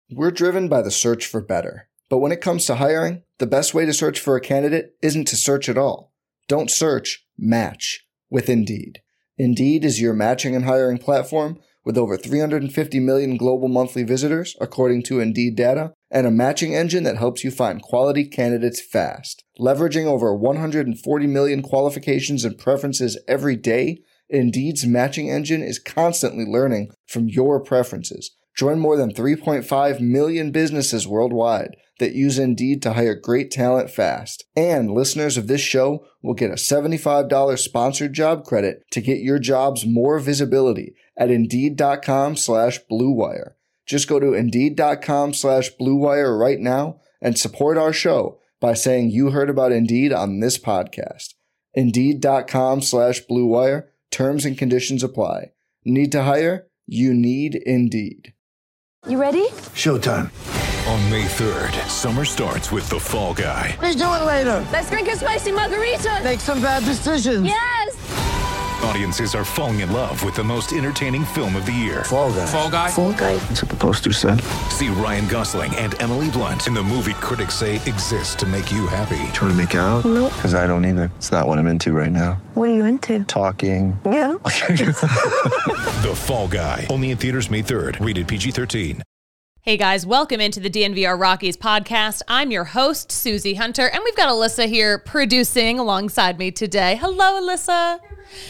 We're driven by the search for better. But when it comes to hiring, the best way to search for a candidate isn't to search at all. Don't search, match with Indeed. Indeed is your matching and hiring platform with over 350 million global monthly visitors, according to Indeed data, and a matching engine that helps you find quality candidates fast. Leveraging over 140 million qualifications and preferences every day, Indeed's matching engine is constantly learning from your preferences. Join more than 3.5 million businesses worldwide that use Indeed to hire great talent fast. And listeners of this show will get a $75 sponsored job credit to get your jobs more visibility at Indeed.com/Blue Wire. Just go to Indeed.com/Blue Wire right now and support our show by saying you heard about Indeed on this podcast. Indeed.com/Blue Wire. Terms and conditions apply. Need to hire? You need Indeed. You ready? Showtime. On May 3rd, summer starts with The Fall Guy. Let's do it later. Let's drink a spicy margarita. Make some bad decisions. Yes. Audiences are falling in love with the most entertaining film of the year. Fall Guy. Fall Guy? Fall guy. That's what the poster said. See Ryan Gosling and Emily Blunt in the movie critics say exists to make you happy. Trying to make it out? Nope. Because I don't either. It's not what I'm into right now. What are you into? Talking. Yeah. The Fall Guy. Only in theaters May 3rd. Rated PG-13. Hey guys, welcome into the DNVR Rockies podcast. I'm your host, Susie Hunter, and we've got Alyssa here producing alongside me today. Hello, Alyssa.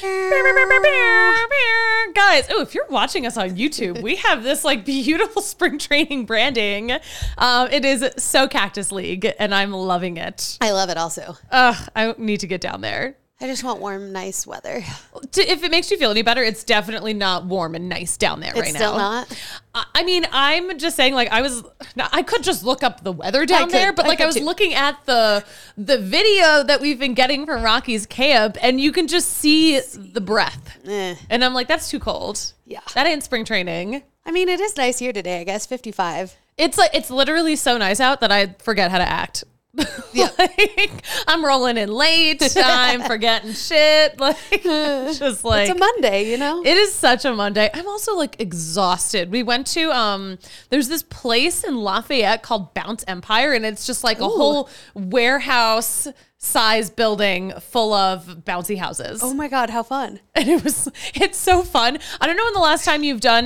Guys, if you're watching us on YouTube, we have this like beautiful spring training branding. It is so Cactus League, and I'm loving it. I love it also. I need to get down there. I just want warm, nice weather. If it makes you feel any better, it's definitely not warm and nice down there right now. It's still not? I mean, I'm just saying, like, I could just look up the weather down there, but like I was looking at the video that we've been getting from Rockies camp, and you can just see the breath. And I'm like, that's too cold. Yeah. That ain't spring training. I mean, it is nice here today, I guess, 55. It's literally so nice out that I forget how to act. Yeah. Like, I'm rolling in late. I'm forgetting shit. Like, just like It's a Monday, you know? It is such a Monday. I'm also like exhausted. We went to there's this place in Lafayette called Bounce Empire, and it's just like a whole warehouse size building full of bouncy houses. Oh my God, how fun. And it's so fun. I don't know when the last time you've done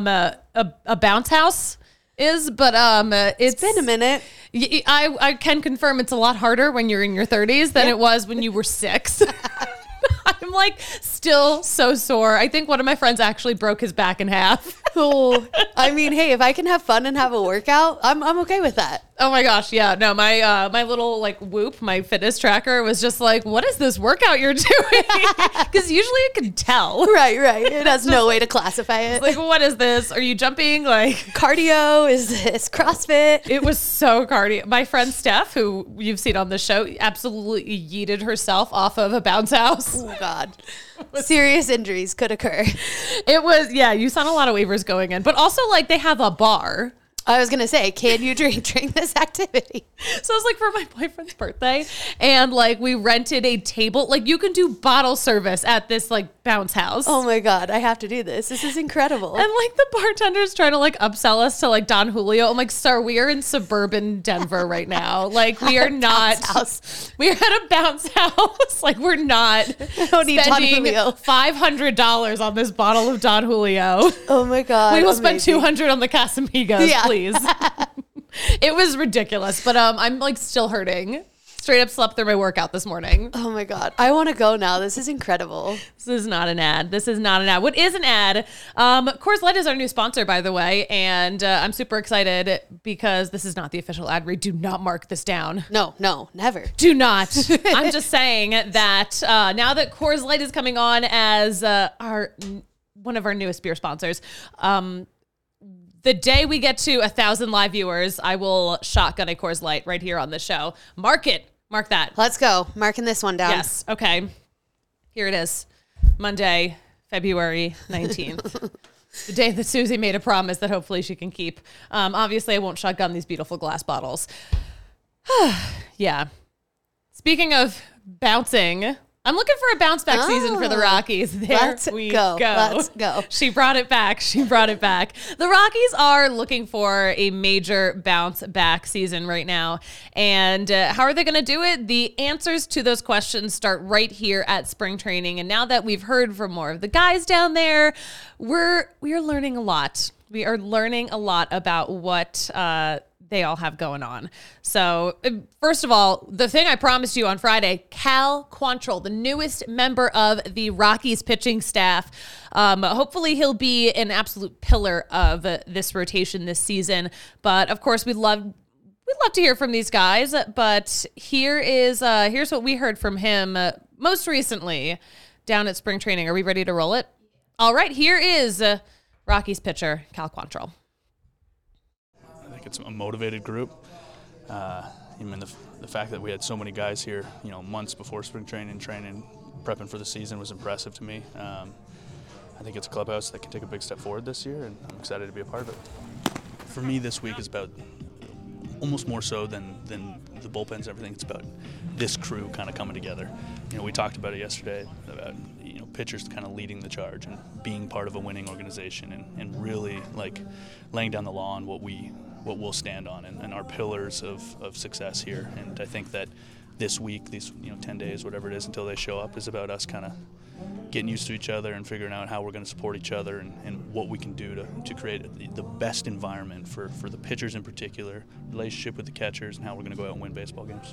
a bounce house is, but it's been a minute. I can confirm it's a lot harder when you're in your 30s than it was when you were 6. I'm like still so sore. I think one of my friends actually broke his back in half. Cool. I mean, hey, if I can have fun and have a workout, I'm okay with that. Oh my gosh, yeah. No, my little like Whoop, my fitness tracker was just like, what is this workout you're doing? Because usually it can tell. Right. It has no way to classify it. Like, what is this? Are you jumping? Like cardio? Is this CrossFit? It was so cardio. My friend Steph, who you've seen on the show, absolutely yeeted herself off of a bounce house. Oh God. Serious injuries could occur. It was, yeah, you saw a lot of waivers going in, but also like they have a bar. I was going to say, can you drink during this activity? So it was like for my boyfriend's birthday, and like we rented a table. Like you can do bottle service at this like bounce house. Oh my God, I have to do this. This is incredible. And like the bartender's trying to like upsell us to like Don Julio. I'm like, sir, we are in suburban Denver right now. Like we are not, we are at a bounce house. Like we're not don't need Don spending Julio. $500 on this bottle of Don Julio. Oh my God. We will spend $200 on the Casamigos, please. It was ridiculous, but I'm like still hurting. Straight up slept through my workout this morning. Oh my God. I want to go now. This is incredible. This is not an ad. What is an ad? Coors Light is our new sponsor, by the way, and I'm super excited because this is not the official ad read. Do not mark this down. No, never. Do not. I'm just saying that now that Coors Light is coming on as one of our newest beer sponsors, the day we get to 1,000 live viewers, I will shotgun a Coors Light right here on the show. Mark it. Mark that. Let's go. Marking this one down. Yes. Okay. Here it is. Monday, February 19th. The day that Susie made a promise that hopefully she can keep. Obviously, I won't shotgun these beautiful glass bottles. Yeah. Speaking of bouncing, I'm looking for a bounce back season for the Rockies. There Let's we go. go. Let's go. She brought it back. The Rockies are looking for a major bounce back season right now. And how are they going to do it? The answers to those questions start right here at spring training. And now that we've heard from more of the guys down there, we are learning a lot. We are learning a lot about what they all have going on. So first of all, the thing I promised you on Friday, Cal Quantrill, the newest member of the Rockies pitching staff. Hopefully he'll be an absolute pillar of this rotation this season. But of course, we'd love to hear from these guys. But here's what we heard from him most recently down at spring training. Are we ready to roll it? All right, here is Rockies pitcher Cal Quantrill. I think it's a motivated group. I mean, the fact that we had so many guys here, months before spring training, prepping for the season was impressive to me. I think it's a clubhouse that can take a big step forward this year, and I'm excited to be a part of it. For me, this week is about almost more so than the bullpens and everything. It's about this crew kind of coming together. We talked about it yesterday about pitchers kind of leading the charge and being part of a winning organization and really like laying down the law on what we'll stand on and our pillars of success here. And I think that this week, these 10 days, whatever it is until they show up, is about us kind of getting used to each other and figuring out how we're going to support each other and what we can do to create the best environment for the pitchers in particular, relationship with the catchers, and how we're going to go out and win baseball games.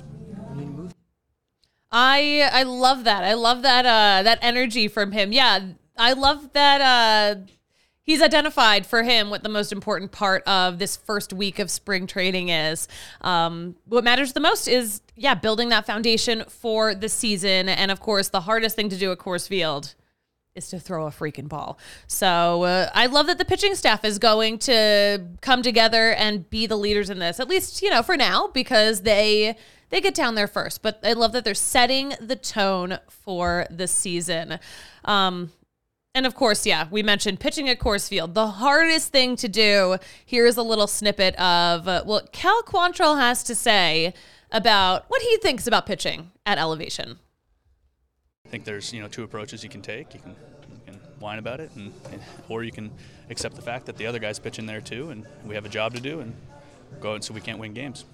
I love that. I love that energy from him. Yeah, I love that he's identified for him what the most important part of this first week of spring training is. What matters the most is, building that foundation for the season. And of course, the hardest thing to do at Coors Field is to throw a freaking ball. So I love that the pitching staff is going to come together and be the leaders in this, at least, for now, because they get down there first. But I love that they're setting the tone for the season. And of course, we mentioned pitching at Coors Field. The hardest thing to do, here's a little snippet of what Cal Quantrill has to say about what he thinks about pitching at elevation. I think there's two approaches you can take. You can whine about it, or you can accept the fact that the other guy's pitching there too, and we have a job to do, and go out and so we can't win games.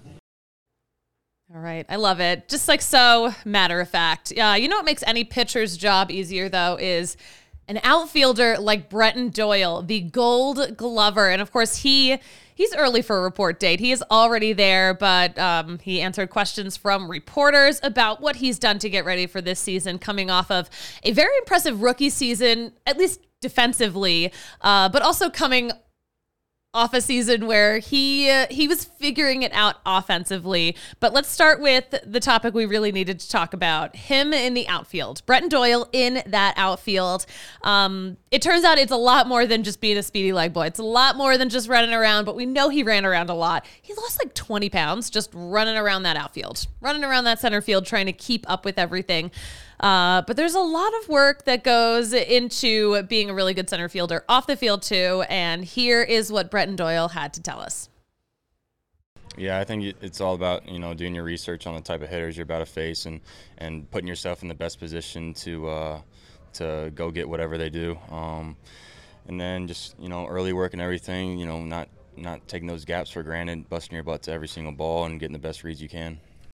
All right. I love it. Just like so, matter of fact. What makes any pitcher's job easier, though, is an outfielder like Brenton Doyle, the Gold Glover. And, of course, he's early for a report date. He is already there, but he answered questions from reporters about what he's done to get ready for this season, coming off of a very impressive rookie season, at least defensively, but also coming off a season where he was figuring it out offensively. But let's start with the topic we really needed to talk about, him in the outfield. Brenton Doyle in that outfield. It turns out it's a lot more than just being a speedy leg boy. It's a lot more than just running around, but we know he ran around a lot. He lost like 20 pounds just running around that outfield, running around that center field, trying to keep up with everything. But there's a lot of work that goes into being a really good center fielder off the field too. And here is what Brenton Doyle had to tell us. Yeah, I think it's all about, doing your research on the type of hitters you're about to face and putting yourself in the best position to go get whatever they do. And then just, early work and everything, not taking those gaps for granted, busting your butt to every single ball and getting the best reads you can.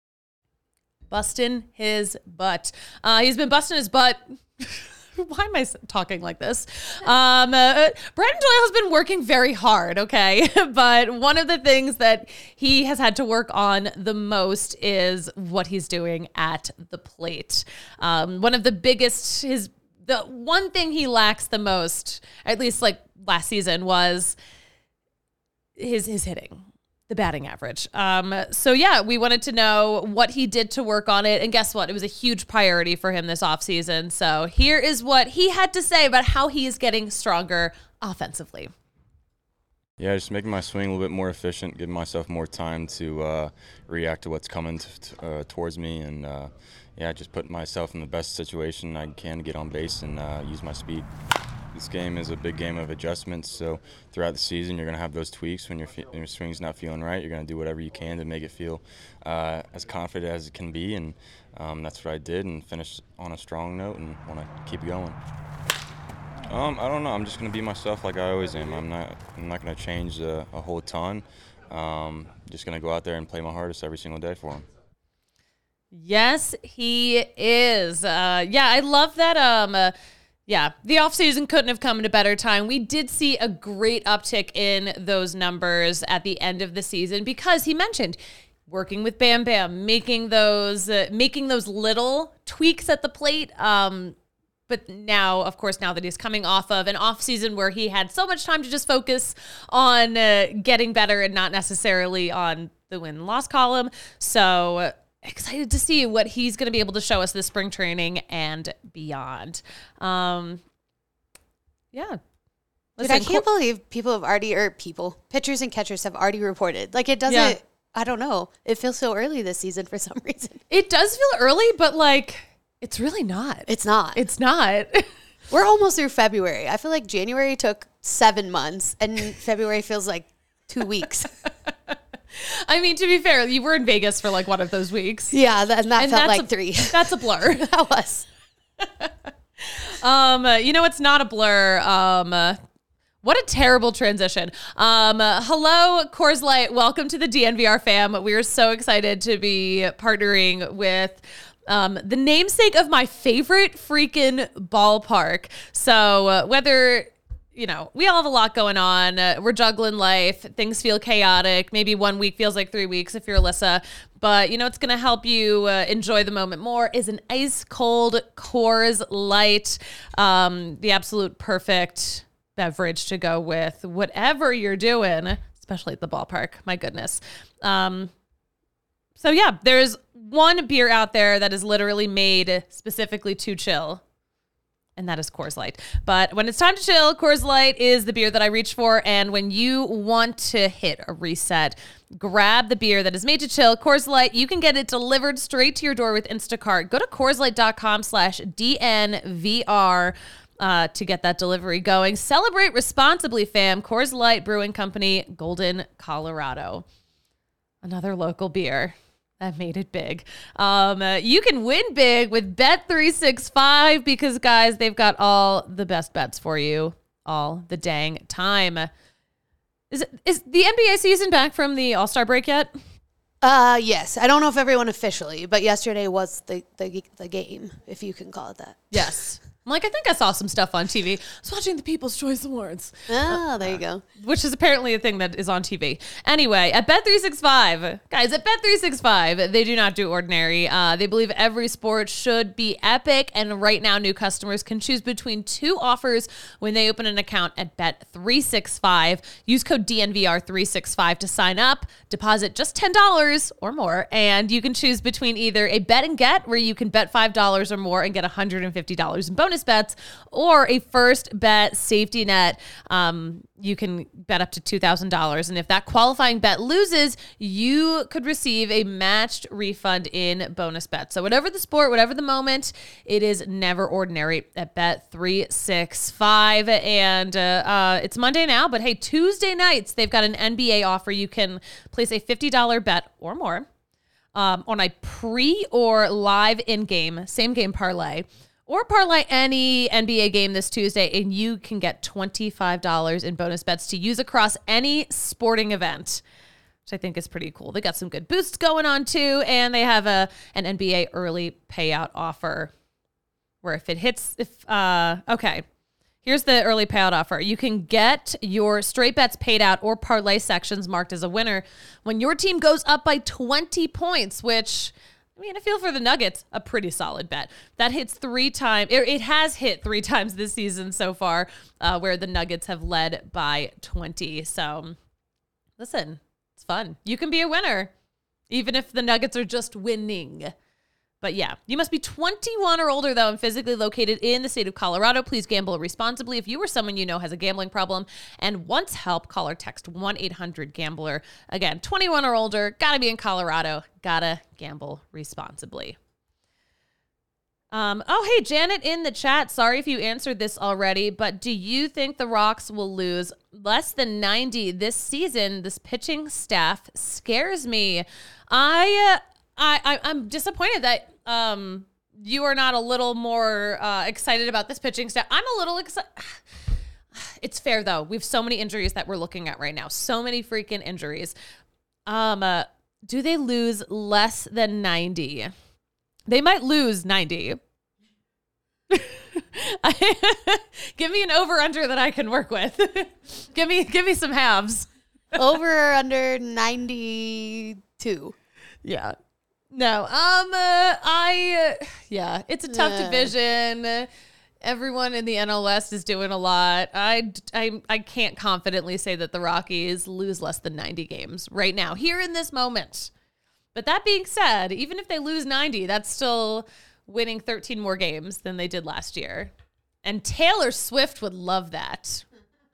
Busting his butt. He's been busting his butt. Why am I talking like this? Brenton Doyle has been working very hard, okay? But one of the things that he has had to work on the most is what he's doing at the plate. One of the biggest, the one thing he lacks the most, at least like last season, was his hitting. The batting average. We wanted to know what he did to work on it. And guess what? It was a huge priority for him this offseason. So here is what he had to say about how he is getting stronger offensively. Yeah, just making my swing a little bit more efficient, giving myself more time to react to what's coming towards me. And, just putting myself in the best situation I can to get on base and use my speed. this game is a big game of adjustments. So throughout the season, you're going to have those tweaks when your swing's not feeling right. You're going to do whatever you can to make it feel as confident as it can be, and that's what I did, and finished on a strong note and want to keep going. I don't know. I'm just going to be myself like I always am. I'm not going to change a whole ton. Just going to go out there and play my hardest every single day for him. Yes, he is. I love that. The offseason couldn't have come at a better time. We did see a great uptick in those numbers at the end of the season because he mentioned working with Bam Bam, making those little tweaks at the plate. But now, of course, now that he's coming off of an off season where he had so much time to just focus on getting better and not necessarily on the win and loss column. So excited to see what he's going to be able to show us this spring training and beyond. Dude, I can't believe pitchers and catchers have already reported. Like, it doesn't, I don't know. It feels so early this season for some reason. It does feel early, but like, it's really not. It's not. It's not. We're almost through February. I feel like January took 7 months and February feels like 2 weeks. I mean, to be fair, you were in Vegas for like one of those weeks. Yeah, and that felt like 3. That's a blur. That was. It's not a blur. What a terrible transition. Hello, Coors Light. Welcome to the DNVR fam. We are so excited to be partnering with the namesake of my favorite freaking ballpark. So whether, we all have a lot going on. We're juggling life. Things feel chaotic. Maybe 1 week feels like 3 weeks if you're Alyssa. But, it's going to help you enjoy the moment more is an ice cold Coors Light. The absolute perfect beverage to go with whatever you're doing, especially at the ballpark. My goodness. There's one beer out there that is literally made specifically to chill, and that is Coors Light. But when it's time to chill, Coors Light is the beer that I reach for. And when you want to hit a reset, grab the beer that is made to chill. Coors Light, you can get it delivered straight to your door with Instacart. Go to CoorsLight.com/DNVR to get that delivery going. Celebrate responsibly, fam. Coors Light Brewing Company, Golden, Colorado. Another local beer that made it big. You can win big with Bet365 because, guys, they've got all the best bets for you all the dang time. Is the NBA season back from the All-Star break yet? Yes. I don't know if everyone officially, but yesterday was the game, if you can call it that. Yes. I'm like, I think I saw some stuff on TV. I was watching the People's Choice Awards. Oh, there you go. Which is apparently a thing that is on TV. Anyway, at Bet365, guys, at Bet365, they do not do ordinary. They believe every sport should be epic. And right now, new customers can choose between 2 offers when they open an account at Bet365. Use code DNVR365 to sign up. Deposit just $10 or more. And you can choose between either a bet and get, where you can bet $5 or more and get $150 in bonus bets, or a first bet safety net. You can bet up to $2,000. And if that qualifying bet loses, you could receive a matched refund in bonus bets. So whatever the sport, whatever the moment, it is never ordinary at Bet365. And it's Monday now, but hey, Tuesday nights, they've got an NBA offer. You can place a $50 bet or more on a pre or live in-game, same game parlay, or parlay any NBA game this Tuesday, and you can get $25 in bonus bets to use across any sporting event, which I think is pretty cool. They got some good boosts going on too, and they have an NBA early payout offer where if it hits, here's the early payout offer. You can get your straight bets paid out or parlay sections marked as a winner when your team goes up by 20 points, which, I mean, I feel for the Nuggets, a pretty solid bet. That hits 3 times. It has hit 3 times this season so far, where the Nuggets have led by 20. So, listen, it's fun. You can be a winner, even if the Nuggets are just winning. But yeah, you must be 21 or older, though, and physically located in the state of Colorado. Please gamble responsibly. If you or someone you know has a gambling problem and wants help, call or text 1-800-GAMBLER. Again, 21 or older, gotta be in Colorado, gotta gamble responsibly. Hey, Janet in the chat. Sorry if you answered this already, but do you think the Rocks will lose less than 90 this season? This pitching staff scares me. I'm disappointed that you are not a little more excited about this pitching staff. I'm a little excited. It's fair though. We have so many injuries that we're looking at right now. So many freaking injuries. Do they lose less than 90? They might lose 90. Give me an over-under that I can work with. give me some halves. Over or under 92. Yeah. No. It's a tough division. Everyone in the NL West is doing a lot. I can't confidently say that the Rockies lose less than 90 games right now, here in this moment. But that being said, even if they lose 90, that's still winning 13 more games than they did last year. And Taylor Swift would love that.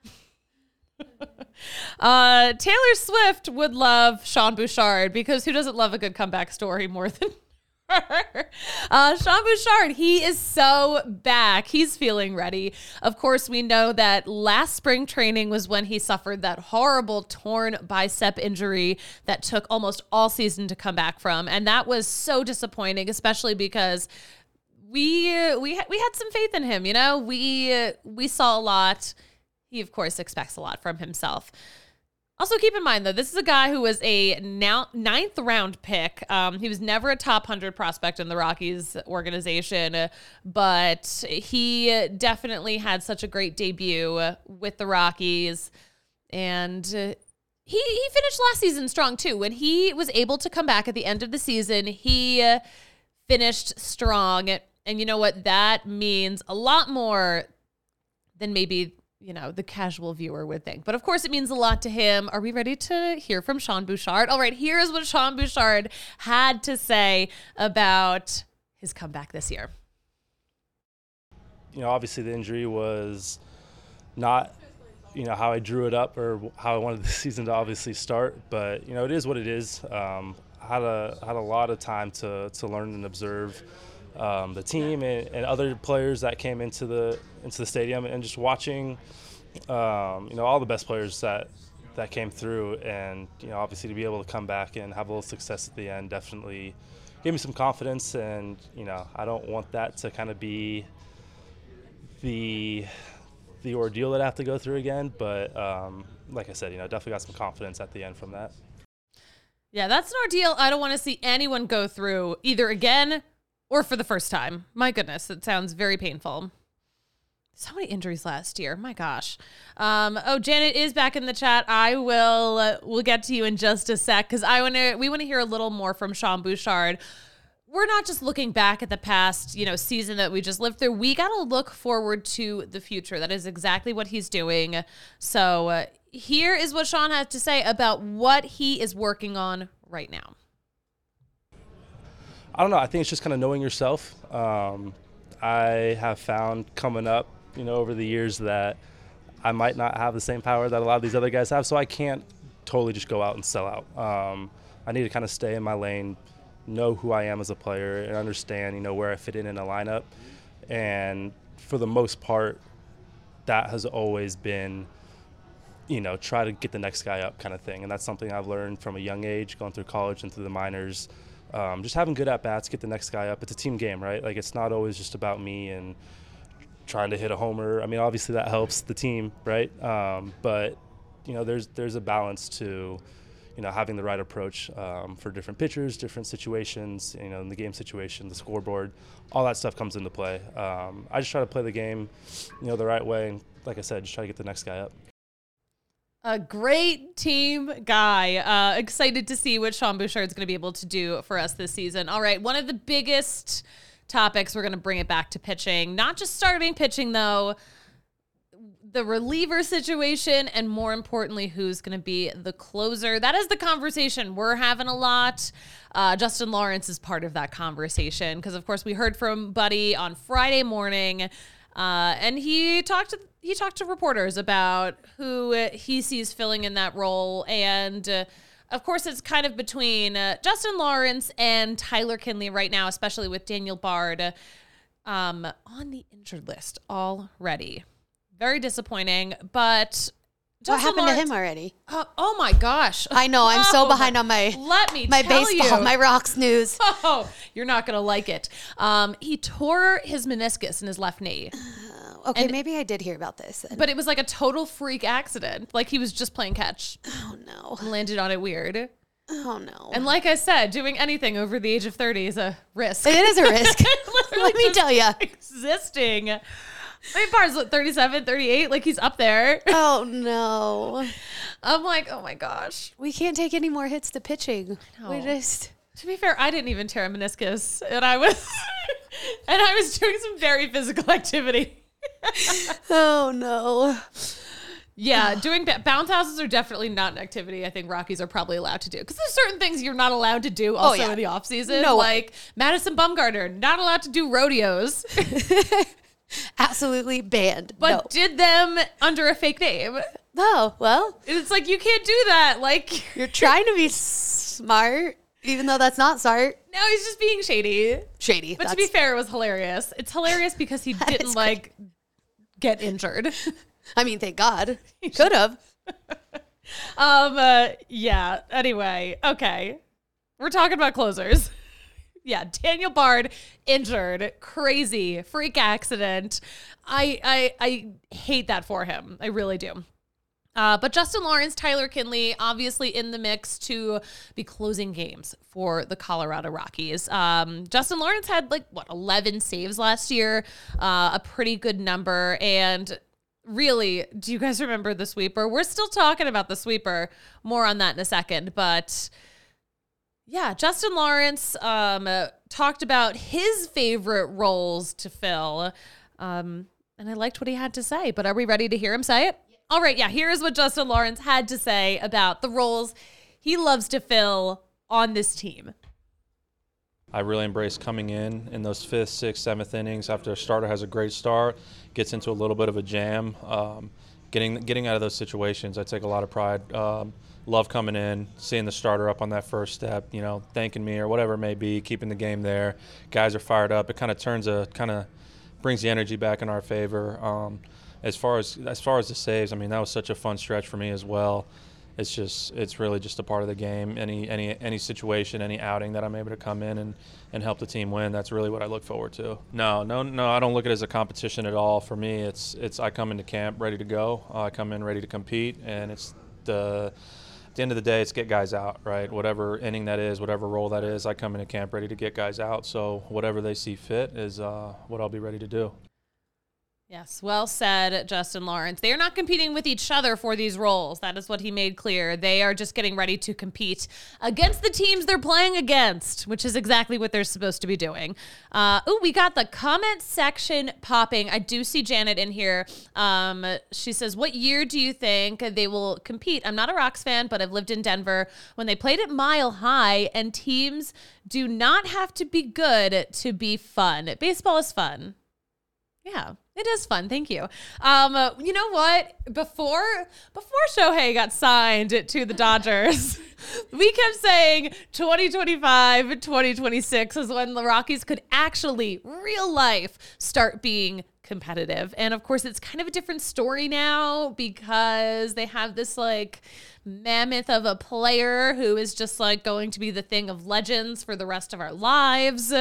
Taylor Swift would love Sean Bouchard, because who doesn't love a good comeback story more than her? Sean Bouchard, he is so back. He's feeling ready. Of course, we know that last spring training was when he suffered that horrible torn bicep injury that took almost all season to come back from. And that was so disappointing, especially because we had some faith in him. You know, we saw a lot. He, of course, expects a lot from himself. Also, keep in mind, though, this is a guy who was a ninth round pick. He was never a top 100 prospect in the Rockies organization, but he definitely had such a great debut with the Rockies. And he finished last season strong, too. When he was able to come back at the end of the season, he finished strong. And you know what? That means a lot more than maybe the casual viewer would think. But of course, it means a lot to him. Are we ready to hear from Sean Bouchard? All right, here's what Sean Bouchard had to say about his comeback this year. Obviously the injury was not, how I drew it up or how I wanted the season to obviously start. But, it is what it is. Had a lot of time to learn and observe the team and other players that came into the stadium, and just watching all the best players that came through, and obviously to be able to come back and have a little success at the end definitely gave me some confidence. And I don't want that to kind of be the ordeal that I have to go through again, but like I said, definitely got some confidence at the end from that. Yeah, that's an ordeal I don't want to see anyone go through either again or for the first time. My goodness, it sounds very painful. So many injuries last year. My gosh. Janet is back in the chat. We'll get to you in just a sec, because we want to hear a little more from Sean Bouchard. We're not just looking back at the past, season that we just lived through. We got to look forward to the future. That is exactly what he's doing. So here is what Sean has to say about what he is working on right now. I don't know. I think it's just kind of knowing yourself. I have found coming up, over the years that I might not have the same power that a lot of these other guys have, so I can't totally just go out and sell out. I need to kind of stay in my lane, know who I am as a player, and understand, where I fit in a lineup. And for the most part, that has always been, try to get the next guy up kind of thing. And that's something I've learned from a young age, going through college and through the minors. Just having good at-bats, get the next guy up. It's a team game, right? Like, it's not always just about me and trying to hit a homer. I mean, obviously that helps the team, right? But, there's a balance to, having the right approach for different pitchers, different situations, in the game situation, the scoreboard, all that stuff comes into play. I just try to play the game, the right way. And like I said, just try to get the next guy up. A great team guy. Excited to see what Sean Bouchard is going to be able to do for us this season. All right, one of the biggest topics, we're going to bring it back to pitching. Not just starting pitching, though. The reliever situation, and more importantly, who's going to be the closer. That is the conversation we're having a lot. Justin Lawrence is part of that conversation because, of course, we heard from Buddy on Friday morning, and he talked to reporters about who he sees filling in that role. And, of course, it's kind of between Justin Lawrence and Tyler Kinley right now, especially with Daniel Bard. on the injured list already. Very disappointing, but What happened to him already? Oh my gosh. I know. I'm so behind on my baseball, my Rocks news. Oh, you're not going to like it. He tore his meniscus in his left knee. Okay, maybe I did hear about this. But it was like a total freak accident. Like he was just playing catch. Oh, no. And landed on it weird. Oh, no. And like I said, doing anything over the age of 30 is a risk. It is a risk. Let me tell you. Existing. I mean, Barnes, 37, 38, like he's up there. Oh, no. I'm like, oh my gosh. We can't take any more hits to pitching. We just... To be fair, I didn't even tear a meniscus, and I was doing some very physical activity. Oh, no. Yeah, doing bounce houses are definitely not an activity I think Rockies are probably allowed to do. Because there's certain things you're not allowed to do also in the offseason. No like Madison Bumgarner, not allowed to do rodeos. Absolutely banned. But did them under a fake name. Oh, well. It's like, you can't do that. Like, you're trying to be smart, even though that's not smart. No, he's just being shady. Shady. But to be fair, it was hilarious. It's hilarious because he didn't, like, get injured. I mean, thank God. He could have. Yeah. Anyway, okay. We're talking about closers. Yeah, Daniel Bard injured, crazy, freak accident. I hate that for him. I really do. But Justin Lawrence, Tyler Kinley, obviously in the mix to be closing games for the Colorado Rockies. Justin Lawrence had 11 saves last year, a pretty good number. And really, do you guys remember the sweeper? We're still talking about the sweeper. More on that in a second, but yeah, Justin Lawrence talked about his favorite roles to fill, and I liked what he had to say, but are we ready to hear him say it? All right, yeah, here's what Justin Lawrence had to say about the roles he loves to fill on this team. I really embrace coming in those 5th, 6th, 7th innings after a starter has a great start, gets into a little bit of a jam. Getting out of those situations, I take a lot of pride. Love coming in, seeing the starter up on that first step, thanking me or whatever it may be, keeping the game there. Guys are fired up. It kind of brings the energy back in our favor. As far as the saves, I mean, that was such a fun stretch for me as well. It's really just a part of the game. Any situation, any outing that I'm able to come in and help the team win, that's really what I look forward to. No, I don't look at it as a competition at all. For me, it's I come into camp ready to go. I come in ready to compete, and at the end of the day, it's get guys out, right? Whatever inning that is, whatever role that is, I come into camp ready to get guys out. So whatever they see fit is what I'll be ready to do. Yes, well said, Justin Lawrence. They are not competing with each other for these roles. That is what he made clear. They are just getting ready to compete against the teams they're playing against, which is exactly what they're supposed to be doing. We got the comment section popping. I do see Janet in here. She says, what year do you think they will compete? I'm not a Rocks fan, but I've lived in Denver when they played at Mile High, and teams do not have to be good to be fun. Baseball is fun. Yeah, it is fun. Thank you. You know what? Before Shohei got signed to the Dodgers, we kept saying 2025, 2026 is when the Rockies could actually, real life, start being competitive. And of course, it's kind of a different story now because they have this mammoth of a player who is just going to be the thing of legends for the rest of our lives.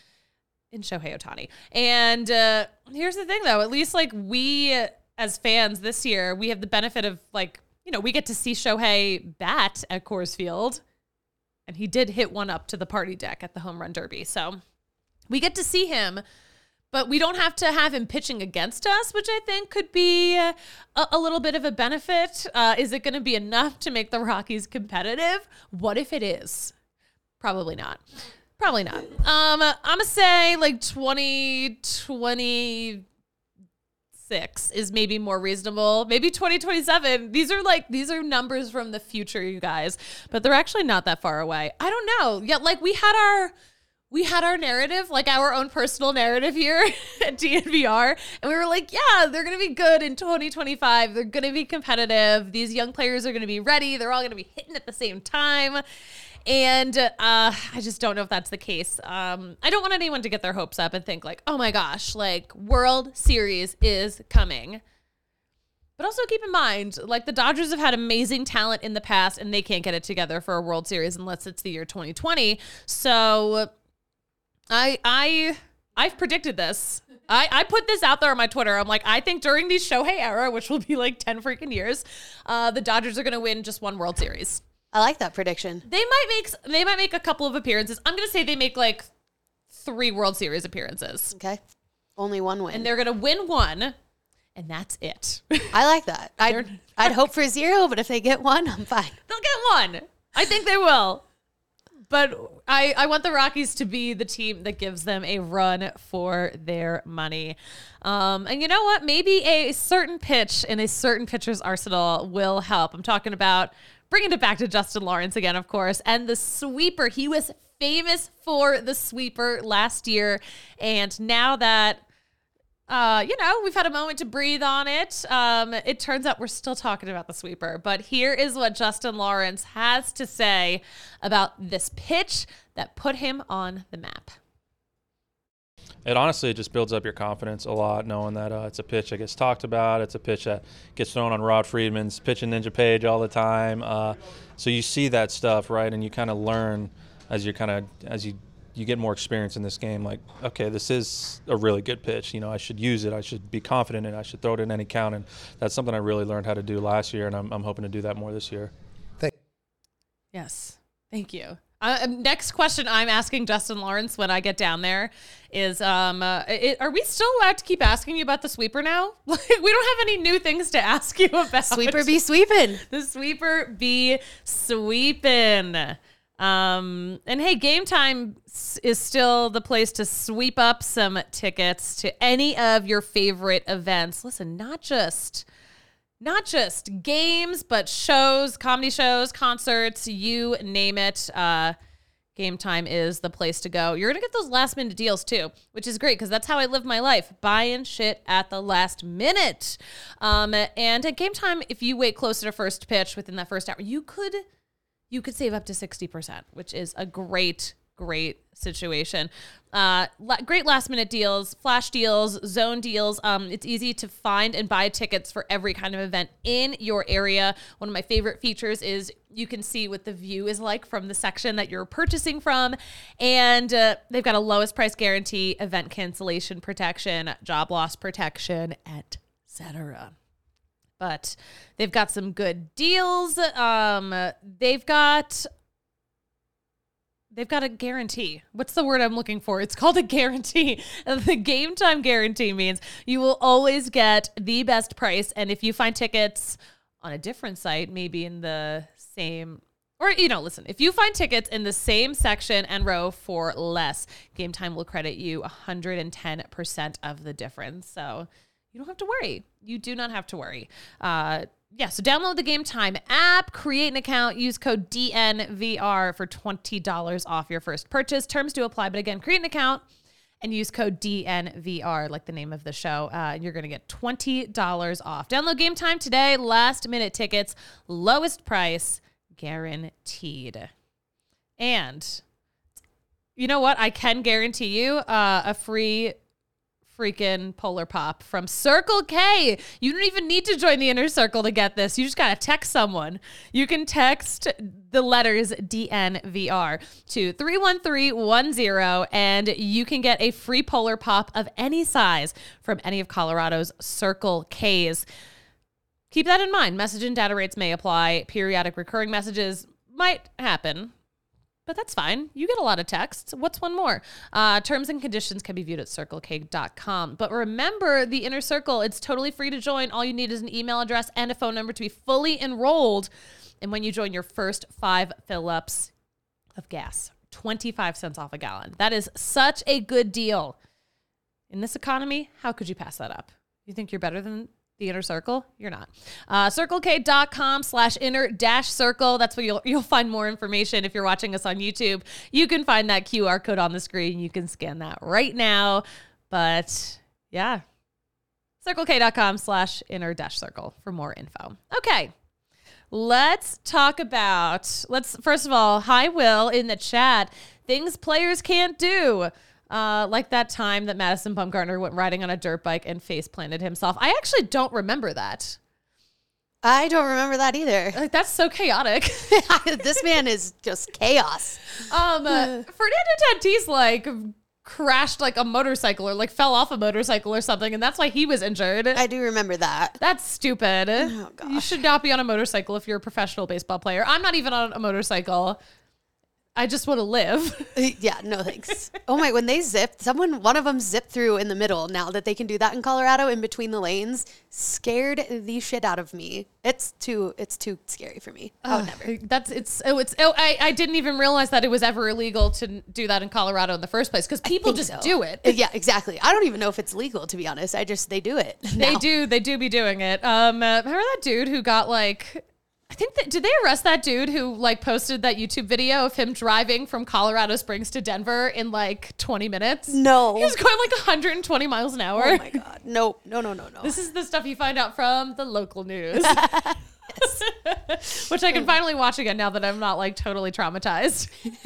In Shohei Ohtani. And here's the thing, though. At least, we as fans this year, we have the benefit of, we get to see Shohei bat at Coors Field. And he did hit one up to the party deck at the Home Run Derby. So we get to see him, but we don't have to have him pitching against us, which I think could be a little bit of a benefit. Is it going to be enough to make the Rockies competitive? What if it is? Probably not. Probably not. I'm going to say 2026 is maybe more reasonable. Maybe 2027. These are numbers from the future, you guys, but they're actually not that far away. I don't know. Yeah, we had our narrative, our own personal narrative here at DNVR, and we were yeah, they're going to be good in 2025. They're going to be competitive. These young players are going to be ready. They're all going to be hitting at the same time. And I just don't know if that's the case. I don't want anyone to get their hopes up and think like, oh my gosh, like World Series is coming. But also keep in mind, like the Dodgers have had amazing talent in the past and they can't get it together for a World Series unless it's the year 2020. So I've predicted this. I put this out there on my Twitter. I'm like, I think during the Shohei era, which will be like 10 freaking years, the Dodgers are going to win just one World Series. I like that prediction. They might make a couple of appearances. I'm going to say they make like 3 World Series appearances. Okay. Only one win. And they're going to win one, and that's it. I like that. I'd hope for 0, but if they get 1, I'm fine. They'll get 1. I think they will. But I want the Rockies to be the team that gives them a run for their money. And you know what? Maybe a certain pitch in a certain pitcher's arsenal will help. I'm talking about bringing it back to Justin Lawrence again, of course, and the sweeper. He was famous for the sweeper last year. And now that we've had a moment to breathe on it. It turns out we're still talking about the sweeper, but here is what Justin Lawrence has to say about this pitch that put him on the map. It honestly just builds up your confidence a lot, knowing that it's a pitch that gets talked about. It's a pitch that gets thrown on Rod Friedman's pitching ninja page all the time. So you see that stuff, right? And you kind of learn as you get more experience in this game, like, okay, this is a really good pitch. I should use it. I should be confident in it. I should throw it in any count. And that's something I really learned how to do last year, and I'm hoping to do that more this year. Yes. Thank you. Next question I'm asking Justin Lawrence when I get down there is, are we still allowed to keep asking you about the sweeper now? Like, we don't have any new things to ask you about. Sweeper be sweeping. The sweeper be sweeping. And hey, Game Time is still the place to sweep up some tickets to any of your favorite events. Listen, not just games, but shows, comedy shows, concerts, you name it. Game Time is the place to go. You're going to get those last minute deals too, which is great because that's how I live my life, buying shit at the last minute. And at Game Time, if you wait closer to first pitch within that first hour, you could save up to 60%, which is a great situation. Great last minute deals, flash deals, zone deals. It's easy to find and buy tickets for every kind of event in your area. One of my favorite features is you can see what the view is like from the section that you're purchasing from. And they've got a lowest price guarantee, event cancellation protection, job loss protection, etc. But they've got some good deals. They've got a guarantee. What's the word I'm looking for? It's called a guarantee. The Game Time guarantee means you will always get the best price. And if you find tickets on a different site, maybe in the same, or, listen, if you find tickets in the same section and row for less, Game Time will credit you 110% of the difference. So you don't have to worry. You do not have to worry. So download the Game Time app, create an account, use code DNVR for $20 off your first purchase. Terms do apply, but again, create an account and use code DNVR, like the name of the show. You're going to get $20 off. Download Game Time today. Last minute tickets, lowest price, guaranteed. And you know what? I can guarantee you a free freaking Polar Pop from Circle K. You don't even need to join the Inner Circle to get this. You just got to text someone. You can text the letters DNVR to 31310 and you can get a free Polar Pop of any size from any of Colorado's Circle Ks. Keep that in mind. Message and data rates may apply. Periodic recurring messages might happen, but that's fine. You get a lot of texts. What's one more? Terms and conditions can be viewed at CircleK.com. But remember, the Inner Circle, it's totally free to join. All you need is an email address and a phone number to be fully enrolled. And when you join your first 5 fill-ups of gas, 25 cents off a gallon. That is such a good deal. In this economy, how could you pass that up? You think you're better than the Inner Circle? You're not. CircleK.com/inner-circle. That's where you'll find more information. If you're watching us on YouTube, you can find that QR code on the screen. You can scan that right now. But yeah, CircleK.com/inner-circle for more info. Okay. let's talk about, first of all, hi, Will, in the chat. Things players can't do. Like that time that Madison Bumgarner went riding on a dirt bike and face planted himself. I actually don't remember that. I don't remember that either. Like, that's so chaotic. This man is just chaos. Fernando Tatis, like, crashed like a motorcycle or like fell off a motorcycle or something, and that's why he was injured. I do remember that. That's stupid. Oh, gosh. You should not be on a motorcycle if you're a professional baseball player. I'm not even on a motorcycle. I just want to live. Yeah, no thanks. Oh my, when they zipped, one of them zipped through in the middle. Now that they can do that in Colorado in between the lanes, scared the shit out of me. It's too scary for me. I would never. I didn't even realize that it was ever illegal to do that in Colorado in the first place because people just do it. Yeah, exactly. I don't even know if it's legal, to be honest. They do it. They do be doing it. Remember that dude who got like, did they arrest that dude who like posted that YouTube video of him driving from Colorado Springs to Denver in like 20 minutes? No. He was going like 120 miles an hour. Oh my God. No. This is the stuff you find out from the local news. Which I can finally watch again now that I'm not like totally traumatized.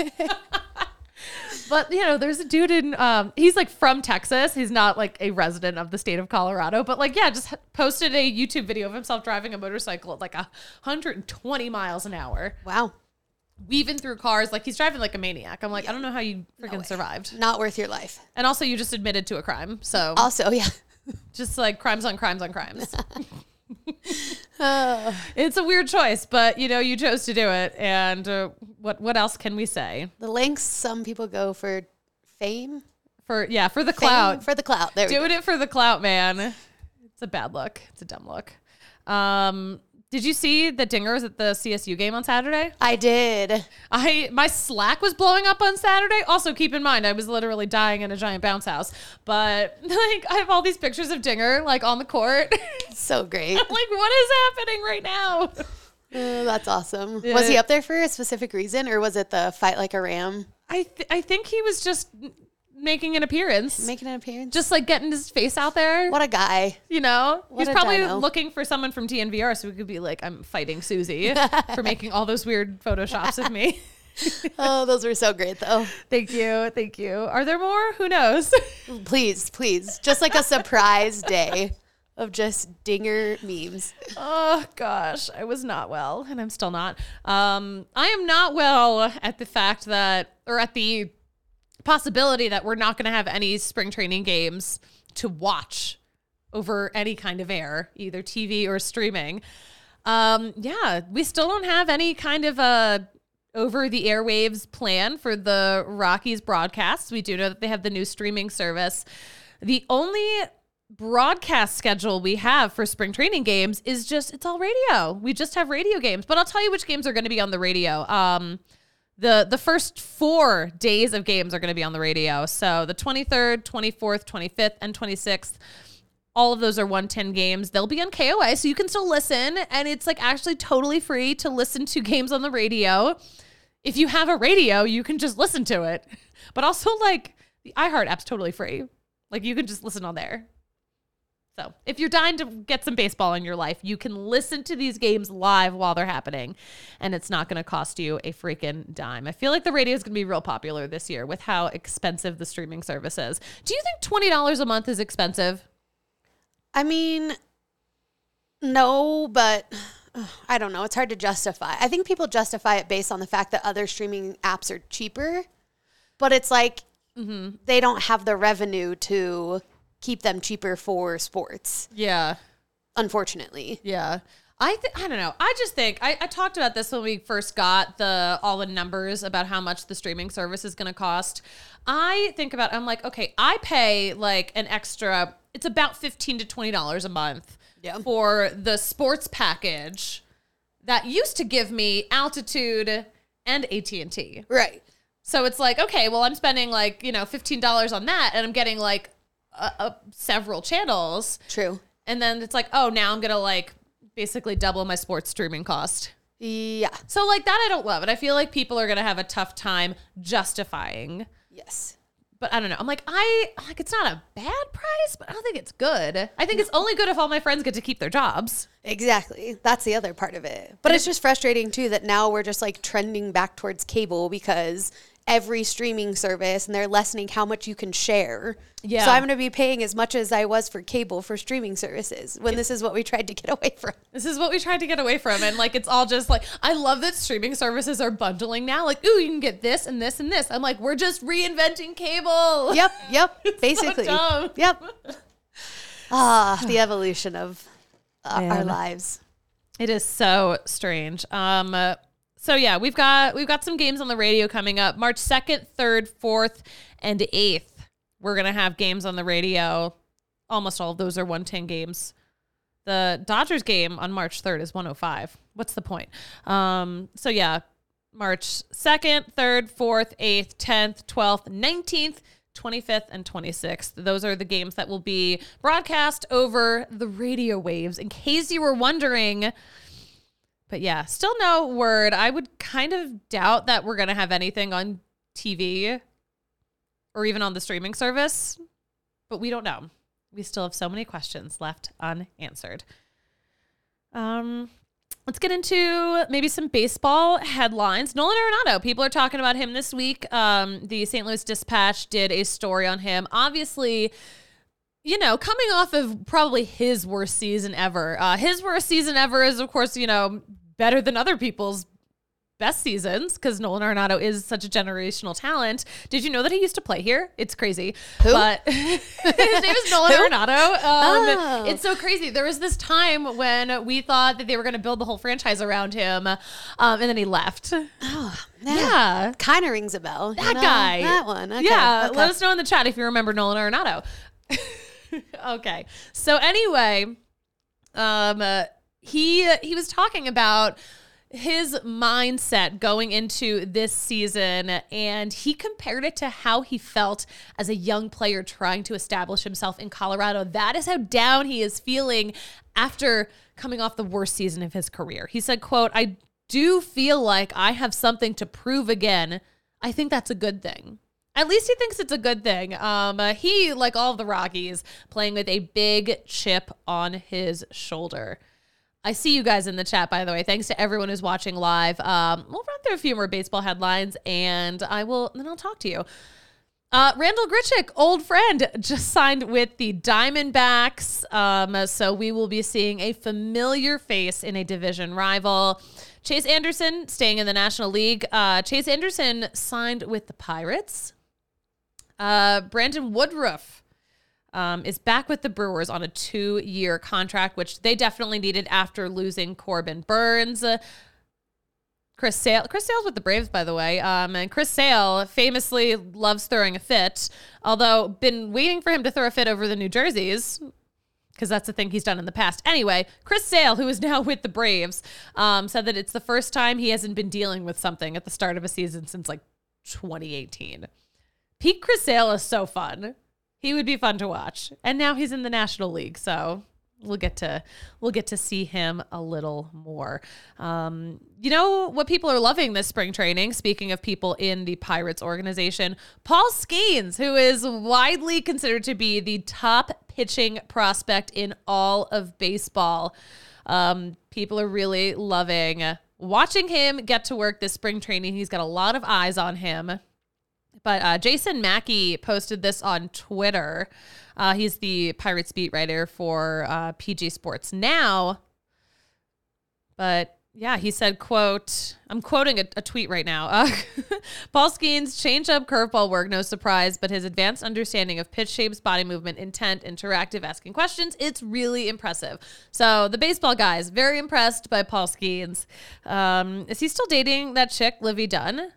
But, you know, there's a dude in, he's like from Texas. He's not like a resident of the state of Colorado, but like, yeah, just posted a YouTube video of himself driving a motorcycle at like 120 miles an hour. Wow. Weaving through cars. Like he's driving like a maniac. I'm like, I don't know how you freaking survived. Not worth your life. And also you just admitted to a crime. So also, yeah. Just like crimes on crimes on crimes. It's a weird choice, but you know, you chose to do it. And what else can we say? The lengths some people go for fame. For the clout. For the clout. There we go. Doing it for the clout, man. It's a bad look. It's a dumb look. Did you see the dingers at the CSU game on Saturday? I did. My Slack was blowing up on Saturday. Also, keep in mind, I was literally dying in a giant bounce house. But like, I have all these pictures of Dinger like on the court. So great. I'm like, what is happening right now? That's awesome. Yeah. Was he up there for a specific reason, or was it the fight like a ram? I think he was just making an appearance. Just like getting his face out there. What a guy. You know? What He's a probably dino. looking for someone from DNVR so we could be like, I'm fighting Susie for making all those weird photoshops of me. Oh, those were so great though. Thank you. Are there more? Who knows? Please. Just like a surprise day of just Dinger memes. Oh gosh, I was not well, and I'm still not. I am not well at the fact that, or at the possibility that we're not going to have any spring training games to watch over any kind of air, either TV or streaming. Yeah, we still don't have any kind of a over the airwaves plan for the Rockies broadcasts. We do know that they have the new streaming service. The only broadcast schedule we have for spring training games is it's all radio. We just have radio games, but I'll tell you which games are going to be on the radio. The first 4 days of games are going to be on the radio. So the 23rd, 24th, 25th, and 26th, all of those are 110 games. They'll be on KOA, so you can still listen. And it's like actually totally free to listen to games on the radio. If you have a radio, you can just listen to it. But also like the iHeart app's totally free. Like you can just listen on there. So if you're dying to get some baseball in your life, you can listen to these games live while they're happening, and it's not going to cost you a freaking dime. I feel like the radio is going to be real popular this year with how expensive the streaming service is. Do you think $20 a month is expensive? I mean, no, but I don't know. It's hard to justify. I think people justify it based on the fact that other streaming apps are cheaper, but it's like they don't have the revenue to keep them cheaper for sports. Yeah. Unfortunately. Yeah. I don't know. I just think I talked about this when we first got all the numbers about how much the streaming service is going to cost. I'm like, okay, I pay like an extra, it's about $15 to $20 a month for the sports package that used to give me Altitude and AT&T. Right. So it's like, okay, well, I'm spending like, $15 on that, and I'm getting like several channels. True. And then it's like, oh, now I'm going to like basically double my sports streaming cost. Yeah. So like that, I don't love it. I feel like people are going to have a tough time justifying. Yes. But I don't know. I'm like, it's not a bad price, but I don't think it's good. I think it's only good if all my friends get to keep their jobs. Exactly. That's the other part of it. But it's just frustrating too that now we're just like trending back towards cable because every streaming service and they're lessening how much you can share. Yeah. So I'm going to be paying as much as I was for cable for streaming services when this is what we tried to get away from. This is what we tried to get away from. And like, it's all just like, I love that streaming services are bundling now. Like, ooh, you can get this and this and this. I'm like, we're just reinventing cable. Yep. Basically. So dumb. Yep. The evolution of our lives. It is so strange. So yeah, we've got some games on the radio coming up. March 2nd, 3rd, 4th, and 8th. We're going to have games on the radio. Almost all of those are 110 games. The Dodgers game on March 3rd is 105. What's the point? So yeah, March 2nd, 3rd, 4th, 8th, 10th, 12th, 19th, 25th, and 26th. Those are the games that will be broadcast over the radio waves, in case you were wondering. But yeah, still no word. I would kind of doubt that we're going to have anything on TV or even on the streaming service, but we don't know. We still have so many questions left unanswered. Let's get into maybe some baseball headlines. Nolan Arenado, people are talking about him this week. The St. Louis Dispatch did a story on him. Obviously, you know, coming off of probably his worst season ever. His worst season ever is, of course, you know, better than other people's best seasons because Nolan Arenado is such a generational talent. Did you know that he used to play here? It's crazy. Who? But his name is Nolan Arenado. It's so crazy. There was this time when we thought that they were going to build the whole franchise around him, and then he left. Yeah. Kind of rings a bell. That guy. That one. Okay. Yeah. Okay. Let us know in the chat if you remember Nolan Arenado. Okay. So anyway, he was talking about his mindset going into this season, and he compared it to how he felt as a young player trying to establish himself in Colorado. That is how down he is feeling after coming off the worst season of his career. He said, quote, "I do feel like I have something to prove again. I think that's a good thing." At least he thinks it's a good thing. He, like all of the Rockies, playing with a big chip on his shoulder. I see you guys in the chat, by the way. Thanks to everyone who's watching live. We'll run through a few more baseball headlines, and then I'll talk to you. Randall Grichuk, old friend, just signed with the Diamondbacks. So we will be seeing a familiar face in a division rival. Chase Anderson staying in the National League. Chase Anderson signed with the Pirates. Brandon Woodruff is back with the Brewers on a 2-year contract, which they definitely needed after losing Corbin Burns. Chris Sale with the Braves, by the way. And Chris Sale famously loves throwing a fit, although been waiting for him to throw a fit over the New Jerseys, because that's the thing he's done in the past. Anyway, Chris Sale, who is now with the Braves, said that it's the first time he hasn't been dealing with something at the start of a season since like 2018. Pete Chris Sale is so fun. He would be fun to watch. And now he's in the National League, so we'll get to see him a little more. You know what people are loving this spring training? Speaking of people in the Pirates organization, Paul Skeens, who is widely considered to be the top pitching prospect in all of baseball. People are really loving watching him get to work this spring training. He's got a lot of eyes on him. But Jason Mackey posted this on Twitter. He's the Pirates beat writer for PG Sports Now. But yeah, he said, quote, I'm quoting a tweet right now. Paul Skeens' change-up curveball work, no surprise, but his advanced understanding of pitch shapes, body movement, intent, interactive, asking questions, it's really impressive. So the baseball guys, very impressed by Paul Skeens. Is he still dating that chick, Livy Dunn?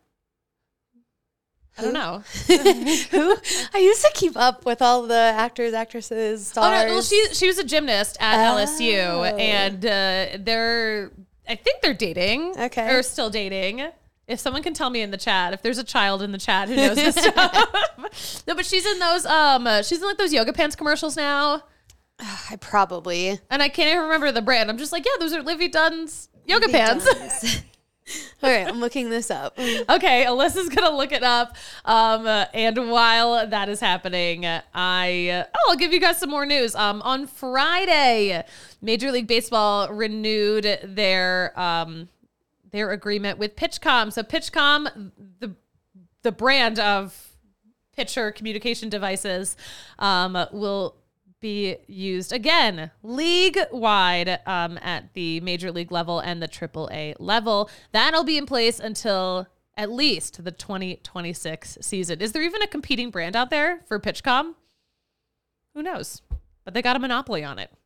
I don't know. Who? I used to keep up with all the actors, actresses, stars. Oh, no, well, she was a gymnast at LSU, and I think they're dating. Okay. Or still dating. If someone can tell me in the chat, if there's a child in the chat who knows this stuff. No, but she's in those, she's in like those yoga pants commercials now. I probably. And I can't even remember the brand. I'm just like, yeah, those are Livy Dunn's yoga pants. All right, I'm looking this up. Okay, Alyssa's gonna look it up. And while that is happening, I'll give you guys some more news. On Friday, Major League Baseball renewed their agreement with PitchCom. So PitchCom, the brand of pitcher communication devices, will be used again league-wide at the major league level and the AAA level. That'll be in place until at least the 2026 season. Is there even a competing brand out there for PitchCom? Who knows? But they got a monopoly on it.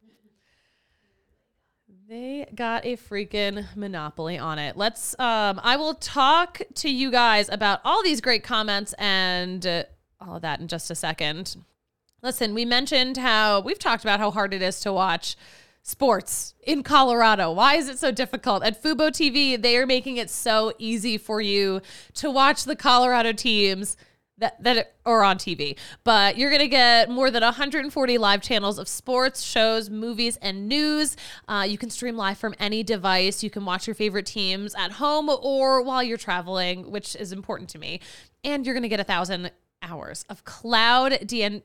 They got a freaking monopoly on it. I will talk to you guys about all these great comments and all of that in just a second. Listen, we've talked about how hard it is to watch sports in Colorado. Why is it so difficult? At Fubo TV, they are making it so easy for you to watch the Colorado teams that are on TV. But you're going to get more than 140 live channels of sports, shows, movies, and news. You can stream live from any device. You can watch your favorite teams at home or while you're traveling, which is important to me. And you're going to get 1,000 hours of cloud DVR.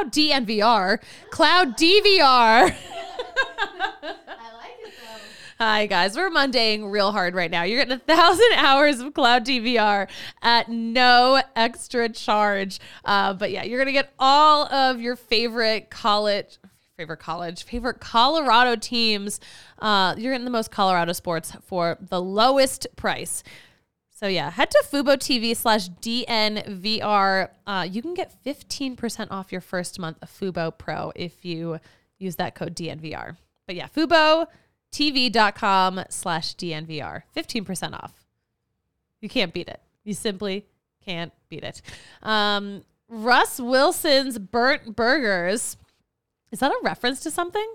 I like it though. Hi guys, we're Mondaying real hard right now. You're getting 1,000 hours of cloud DVR at no extra charge. But yeah, you're gonna get all of your favorite Colorado teams. You're getting the most Colorado sports for the lowest price. So yeah, head to FuboTV/DNVR. You can get 15% off your first month of Fubo Pro if you use that code DNVR. But yeah, FuboTV.com/DNVR. 15% off. You can't beat it. You simply can't beat it. Russ Wilson's Burnt Burgers. Is that a reference to something?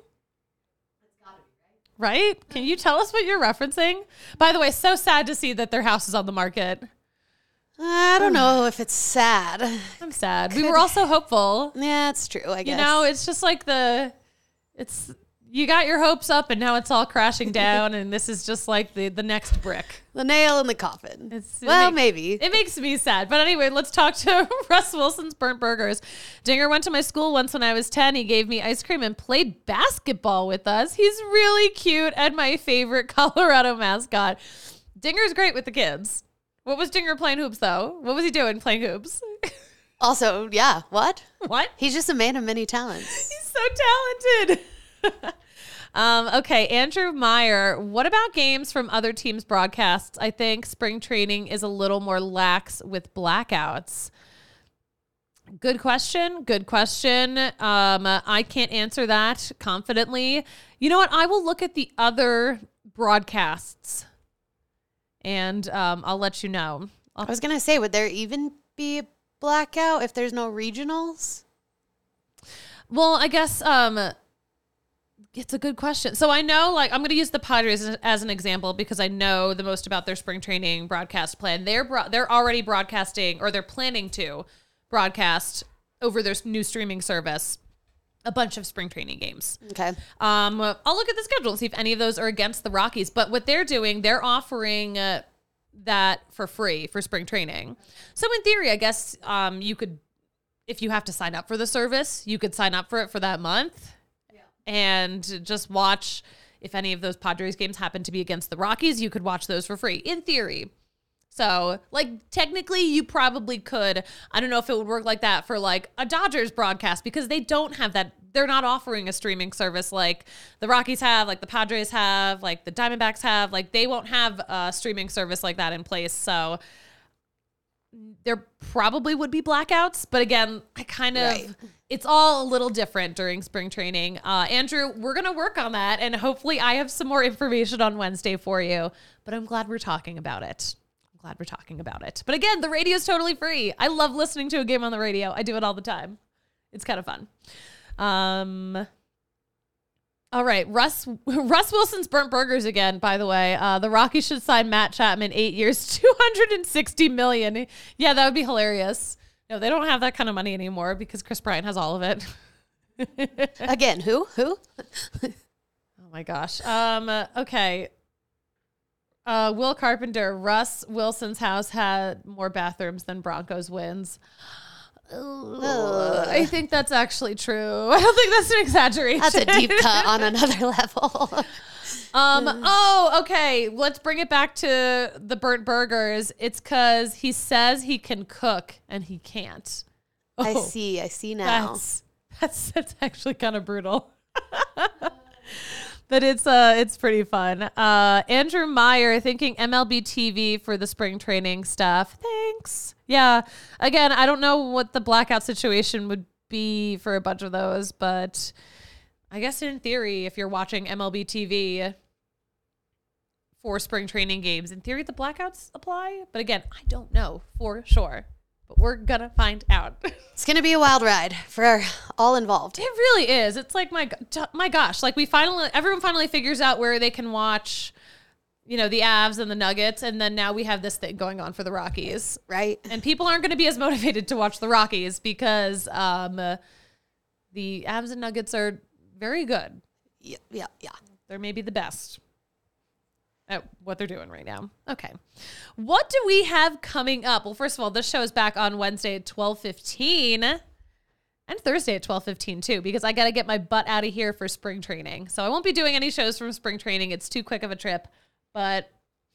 Right? Can you tell us what you're referencing? By the way, so sad to see that their house is on the market. I don't know if it's sad. I'm sad. We were also hopeful. Yeah, it's true, I guess. You know, it's just like you got your hopes up and now it's all crashing down and this is just like the next brick. The nail in the coffin. Maybe. It makes me sad. But anyway, let's talk to Russ Wilson's Burnt Burgers. Dinger went to my school once when I was 10. He gave me ice cream and played basketball with us. He's really cute and my favorite Colorado mascot. Dinger's great with the kids. What was Dinger playing hoops, though? What was he doing playing hoops? Also, yeah, what? What? He's just a man of many talents. He's so talented. Okay, Andrew Meyer, what about games from other teams' broadcasts? I think spring training is a little more lax with blackouts. Good question. I can't answer that confidently. You know what? I will look at the other broadcasts and I'll let you know. I was going to say, would there even be a blackout if there's no regionals? Well, I guess it's a good question. So I know, I'm going to use the Padres as an example because I know the most about their spring training broadcast plan. They're already broadcasting, or they're planning to broadcast over their new streaming service a bunch of spring training games. Okay. I'll look at the schedule and see if any of those are against the Rockies. But what they're doing, they're offering that for free for spring training. So in theory, I guess you could, if you have to sign up for the service, you could sign up for it for that month. And just watch, if any of those Padres games happen to be against the Rockies, you could watch those for free, in theory. So, technically, you probably could. I don't know if it would work like that for, a Dodgers broadcast, because they don't have that. They're not offering a streaming service like the Rockies have, like the Padres have, like the Diamondbacks have. They won't have a streaming service like that in place. So, there probably would be blackouts. But again, it's all a little different during spring training. Andrew, we're going to work on that. And hopefully I have some more information on Wednesday for you. But I'm glad we're talking about it. But again, the radio is totally free. I love listening to a game on the radio. I do it all the time. It's kind of fun. All right. Russ Wilson's Burnt Burgers again, by the way. The Rockies should sign Matt Chapman 8 years, $260 million. Yeah, that would be hilarious. No, they don't have that kind of money anymore because Chris Bryant has all of it. Again, who? Oh my gosh. Okay. Will Carpenter, Russ Wilson's house had more bathrooms than Broncos wins. I think that's actually true. I don't think that's an exaggeration. That's a deep cut on another level. Okay. Let's bring it back to the burnt burgers. It's because he says he can cook and he can't. I see now. That's actually kind of brutal. But it's pretty fun. Andrew Meyer thinking MLB TV for the spring training stuff. Thanks. Yeah. Again, I don't know what the blackout situation would be for a bunch of those, but I guess in theory, if you're watching MLB TV for spring training games, in theory, the blackouts apply. But again, I don't know for sure. But we're going to find out. It's going to be a wild ride for all involved. It really is. It's like, my gosh, like everyone finally figures out where they can watch, the Avs and the Nuggets. And then now we have this thing going on for the Rockies. Right. And people aren't going to be as motivated to watch the Rockies because the Avs and Nuggets are very good. Yeah. They're maybe the best at what they're doing right now. Okay. What do we have coming up? Well, first of all, this show is back on Wednesday at 12:15 and Thursday at 12:15 too, because I got to get my butt out of here for spring training. So I won't be doing any shows from spring training. It's too quick of a trip, but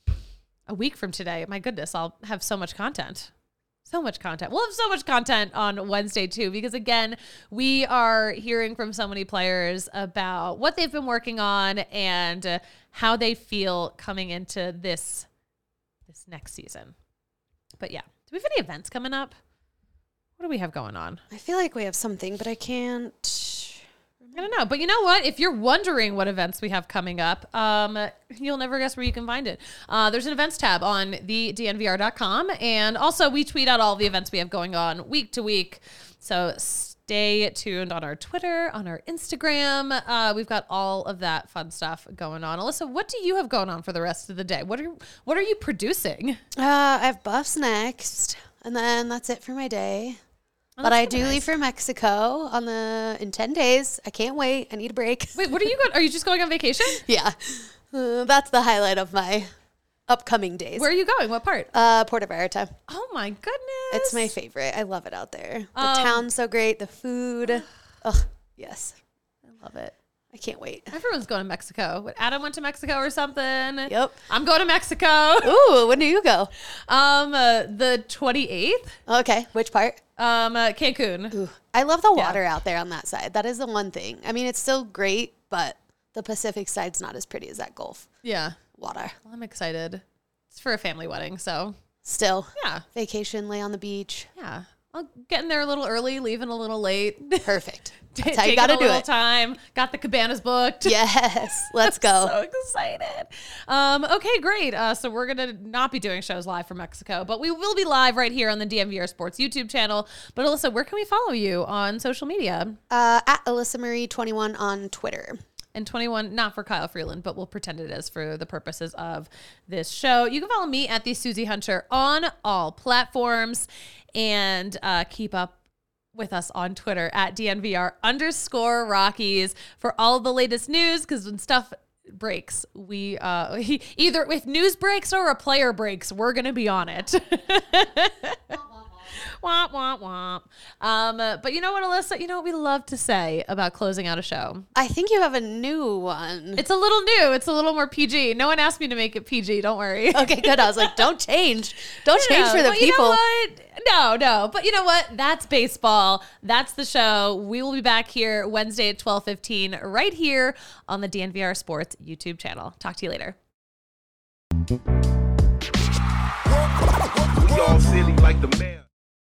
a week from today, my goodness, I'll have so much content. So much content. We'll have so much content on Wednesday too, because again, we are hearing from so many players about what they've been working on and how they feel coming into this next season. But yeah, do we have any events coming up? What do we have going on? I feel like we have something, but I can't. I don't know. But you know what? If you're wondering what events we have coming up, you'll never guess where you can find it. There's an events tab on thednvr.com. And also we tweet out all the events we have going on week to week. So stay tuned on our Twitter, on our Instagram. We've got all of that fun stuff going on. Alyssa, what do you have going on for the rest of the day? What are you producing? I have buffs next, and then that's it for my day. Oh, but I do leave for Mexico in 10 days. I can't wait. I need a break. Wait, what are you going? Are you just going on vacation? Yeah. That's the highlight of my upcoming days. Where are you going? What part? Puerto Vallarta. Oh my goodness. It's my favorite. I love it out there. The town's so great. The food. Oh, yes. I love it. I can't wait. Everyone's going to Mexico. Adam went to Mexico or something. Yep. I'm going to Mexico. Ooh, when do you go? The 28th. Okay. Which part? Cancun. Ooh, I love the water out there on that side. That is the one thing. I mean, it's still great, but the Pacific side's not as pretty as that Gulf. Yeah. Water. Well, I'm excited. It's for a family wedding, so. Still. Yeah. Vacation, lay on the beach. Yeah. I'll get in there a little early, leaving a little late. Perfect. That's how you got to do it. Time. Got the cabanas booked. Yes. Let's go. So excited. Okay, great. So we're going to not be doing shows live from Mexico, but we will be live right here on the DNVR Sports YouTube channel. But Alyssa, where can we follow you on social media? At Alyssa Marie 21 on Twitter. And 21, not for Kyle Freeland, but we'll pretend it is for the purposes of this show. You can follow me at the Susie Hunter on all platforms and keep up with us on Twitter at DNVR_Rockies for all the latest news. Because when stuff breaks, we either if news breaks or a player breaks, we're going to be on it. Womp, womp, womp. But you know what, Alyssa? You know what we love to say about closing out a show? I think you have a new one. It's a little new. It's a little more PG. No one asked me to make it PG. Don't worry. Okay, good. I was like, don't change. Don't change for the people. You know what? No. But you know what? That's baseball. That's the show. We will be back here Wednesday at 12:15 right here on the DNVR Sports YouTube channel. Talk to you later. We all silly like the man.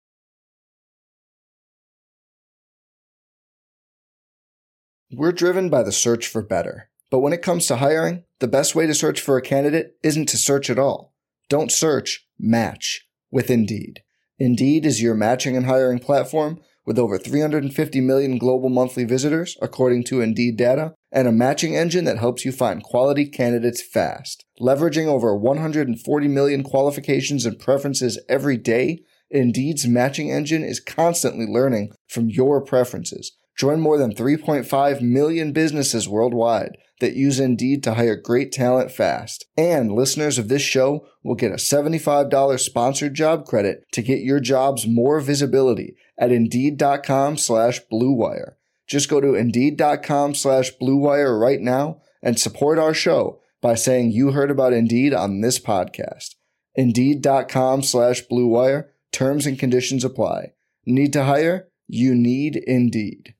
We're driven by the search for better. But when it comes to hiring, the best way to search for a candidate isn't to search at all. Don't search, match with Indeed. Indeed is your matching and hiring platform with over 350 million global monthly visitors, according to Indeed data, and a matching engine that helps you find quality candidates fast. Leveraging over 140 million qualifications and preferences every day, Indeed's matching engine is constantly learning from your preferences, Join more than 3.5 million businesses worldwide that use Indeed to hire great talent fast. And listeners of this show will get a $75 sponsored job credit to get your jobs more visibility at Indeed.com/Blue Wire. Just go to Indeed.com/Blue Wire right now and support our show by saying you heard about Indeed on this podcast. Indeed.com/Blue Wire. Terms and conditions apply. Need to hire? You need Indeed.